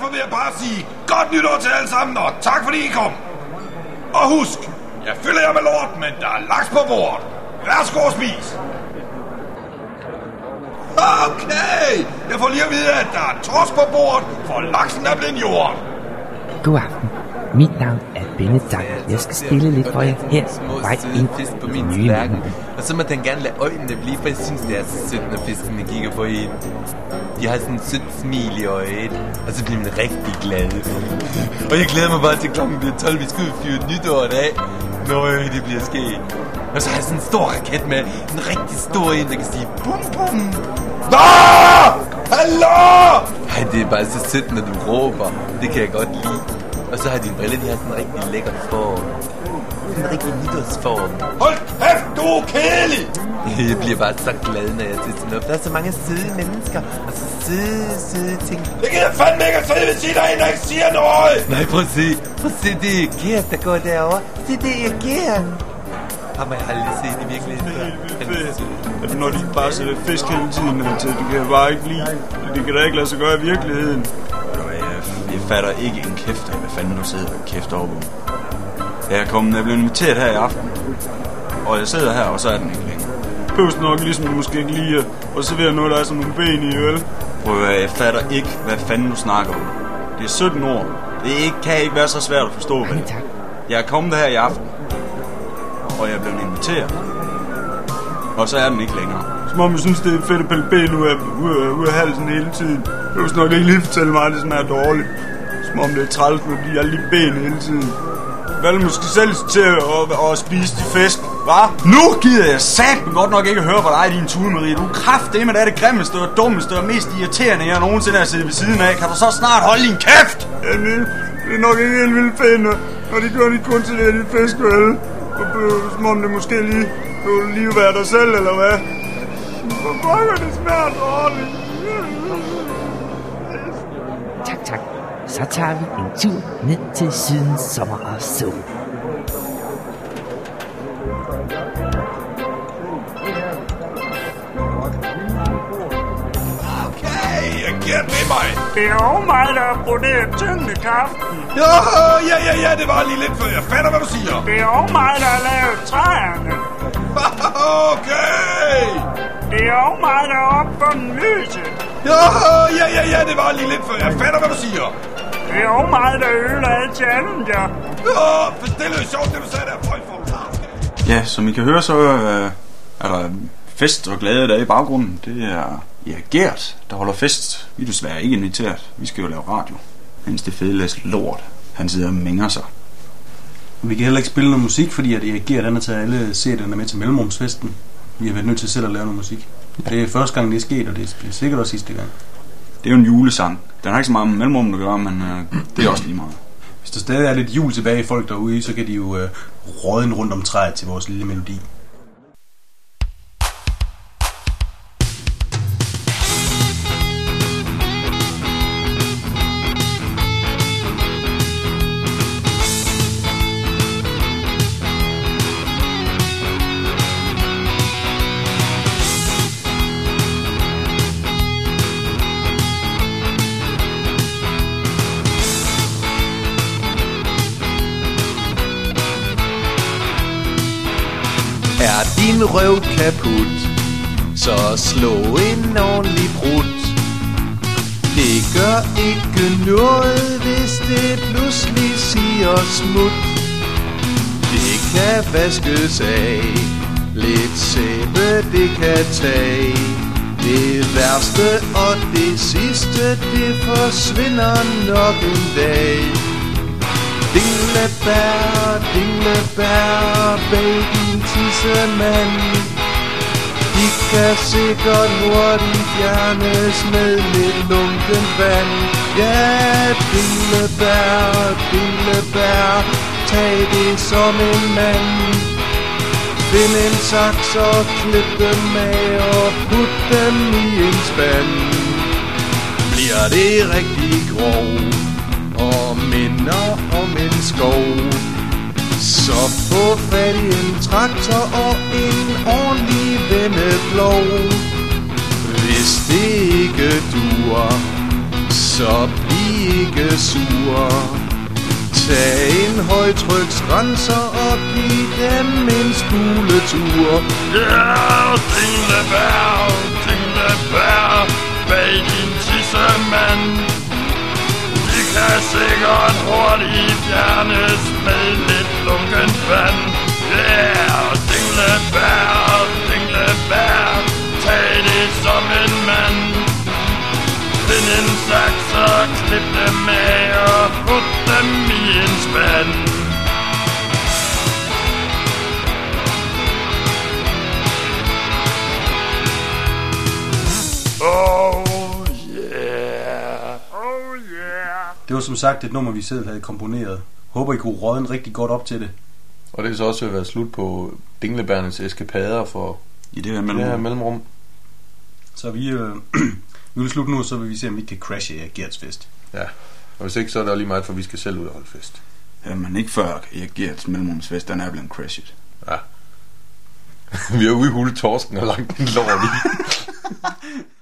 derfor vil jeg bare sige godt nytår til alle sammen, og tak fordi I kom. Og husk, jeg fylder jer med lort, men der er laks på bordet. Værsgo og spis. Okay, jeg får lige at vide, at der er torsk på bordet, for laksen er blevet jord. God aften. Mit navn er Benne Dang. Jeg skal stille lidt for jer her på vej ind på i min nye tallerken. menu. Og så må den gerne lade øjnene blive, for jeg synes, det er så sødt, når fiskene kigger på en. De har sådan en sødt smil i øjet, og så bliver man rigtig glad. Og jeg glæder mig bare til klokken bliver 12, vi skal udfyre et nytår af. Det bliver sket. Og så har jeg sådan en stor raket med, en rigtig stor en, der kan sige bum bum. Hallo! Ej, det er bare så sødt, når du råber. Det kan jeg godt lide. Og så har dine briller, de har sådan en rigtig lækker form. En rigtig nytårsform. Hold kæft, du er kedelig! Jeg bliver bare så glad, når jeg ser sådan op. Der er så mange søde mennesker, og så søde ting. Jeg gider fandme ikke at sidde ved siden af en, der ikke siger noget! Nej, prøv at se. Prøv at se det Gert, der går derovre. Se, det er Gert. Ham har jeg aldrig set i virkeligheden før. At når de bare sætter fisk hele tiden, det kan jeg bare ikke lide. Det kan da ikke lade sig gøre i virkeligheden. Jeg fatter ikke en kæft af, hvad fanden du sidder og kæft over. Jeg er blevet inviteret her i aften, og jeg sidder her, og så er den ikke længere. Pøst nok ligesom du måske ikke lige at servere noget, der er som nogle ben i øl. Prøv at jeg fatter ikke, hvad fanden du snakker om. Det er 17 år. Kan ikke være så svært at forstå, vel? Jeg er kommet her i aften, og jeg er blevet inviteret, og så er den ikke længere. Som om jeg synes, det er fedt at pille ben ud af halsen hele tiden. Du skal nok ikke lige fortælle mig, at det smager dårligt. Som om det er træls, når de er lige ben hele tiden. Hvad er måske selv til at spise de fisk, hva? Nu gider jeg satme godt nok ikke at høre på dig, din Tue Marie. Du er kraftedeme, det er det grimmeste og dummeste og mest irriterende, jeg nogensinde har siddet ved siden af. Kan du så snart holde din kæft? Ja, det er nok ikke helt vildt fedt, når de gør de kun til det fisk, vel? Som om det måske lige være dig selv, eller hvad? Hvor pokker det smager dårligt. Tak. Så tager vi en tur ned til Sydens sommer og sol. Okay, jeg giver med mig. Det er jo mig, der har broderet tyngdekraften. Ja, det var lige lidt før. Jeg fatter, hvad du siger. Det er jo mig, der har lavet træerne. Okay. Det er jo mig, der har opfundet lyset. Ja, det var lige lidt før. Jeg fatter, hvad du siger. Det er jo mig, der ødelagde Challenger. For det lød sjovt, det du sagde der. Ja, som I kan høre, så er der fest og glade dage i baggrunden. Det er Gert, der holder fest. Vi er desværre ikke inviteret. Vi skal jo lave radio. Mens det fede læs lort, han sidder og mænger sig. Vi kan heller ikke spille noget musik, fordi at Gert har taget alle CD'erne med til mellemrumsfesten. Vi har været nødt til selv at lave noget musik. Det er første gang, det er sket, og det bliver sikkert også sidste gang. Det er jo en julesang. Den har ikke så meget med mellemrummet at gøre, men det er også lige meget. Hvis der stadig er lidt jul tilbage i folk derude, så kan de jo rådne rundt om træet til vores lille melodi. Er din røv kaput, så slå en ordentlig brud. Det gør ikke noget, hvis det pludselig siger smut. Det kan vaskes af, lidt sæbe det kan tage. Det værste og det sidste, det forsvinder nok en dag. Dinglebær, baby tissemand. De kan sikkert hurtigt fjernes med lidt lunken vand. Ja, dinglebær, tag det som en mand. Find en saks og klip dem af og put dem i en spand. Bliver det rigtig grov og minder om en skov, så få fat i en traktor og en ordentlig vendeplov. Hvis det ikke duer, så bliv ikke sur. Tag en højtryksrenser og giv dem en spuletur. Ja, dinglebær, bag din tissemand. De kan sikkert hurtigt fjernes med lidt lunkent vand. Ja, dinglebær, tag det som en mand. Find en saks og klip dem af og put dem i en spand. Oh yeah, oh yeah. Det var som sagt et nummer, vi selv havde komponeret. Håber I kunne rådne rigtig godt op til det. Og det er så også været slut på dinglebærnes eskapader for I det her mellemrum. Så vi vil slutte nu, så vil vi se, om vi kan crashe i Gerts fest. Ja, og hvis ikke, så er der lige meget, for vi skal selv ud og holde fest. Ja, men ikke før Gerts mellemrumsfest, den er blevet crashet. Ja. Vi har udhulet torsken og lagt den lort i.